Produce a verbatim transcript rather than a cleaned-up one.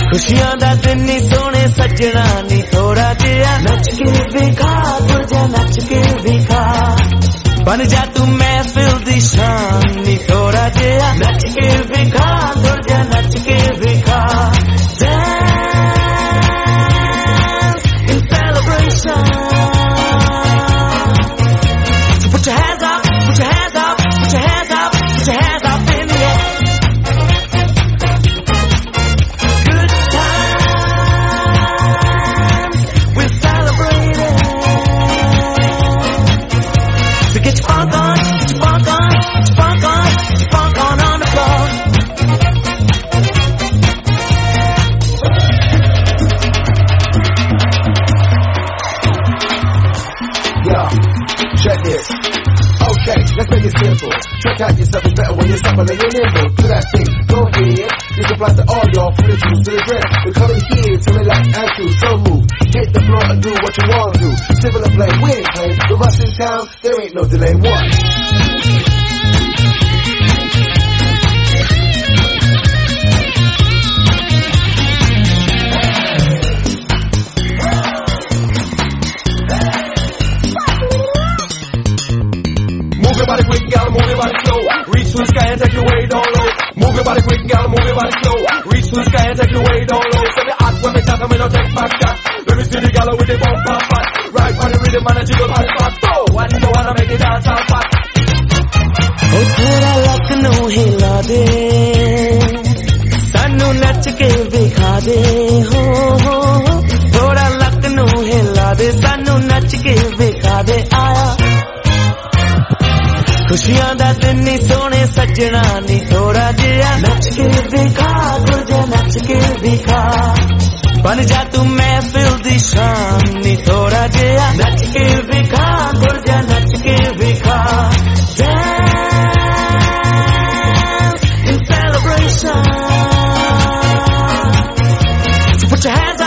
खुशियां दा दिन नी सोने सजना नी थोड़ा जिहा नच के दिखा तुर जा नच के दिखा बन जा तू महफिल दी शान नी थोड़ा जिहा नच के दिखा तुर जा नच के दिखा Dance in celebration. So put your hands up, put your hands up, put your hands up, put your hands up in the air. Good times, we're celebrating. So get your funk on, get your funk on, get your funk on, get your funk on on the floor. Check this. Okay, let's make it simple. Check out yourself is better when you're supple and you're nimble. To that thing, go ahead. This applies to all y'all, from the juice to the dress. We're coming here to relax and to so move. Hit the floor and do what you want to do. Simple and plain, we ain't playing. With us in town, there ain't no delay. What? Move your body quick, gal, move your body slow. Reach to the sky and take your way down low. Move your body quick, gal, move your body slow. Reach to the sky and take your way down low. Send me hot when me tap and me no take back shot. Let me see the gal with the bump and fat. Right on the rhythm and the jiggle on the spot. Oh, and you wanna make it dance all fat. Oh, thora luck nu hila de, sanu nach ke dikha de. Ho ho, thora luck nu hila de, sanu nach ke dikha de. Aaya खुशियां दा दिन नी सोने सजना नी थोड़ा जिहा नच के दिखा तुर जा नच के दिखा बन जा तू महफिल दी शान नी थोड़ा जिहा नच के दिखा तुर जा नच के दिखा Dance in celebration. So put your hands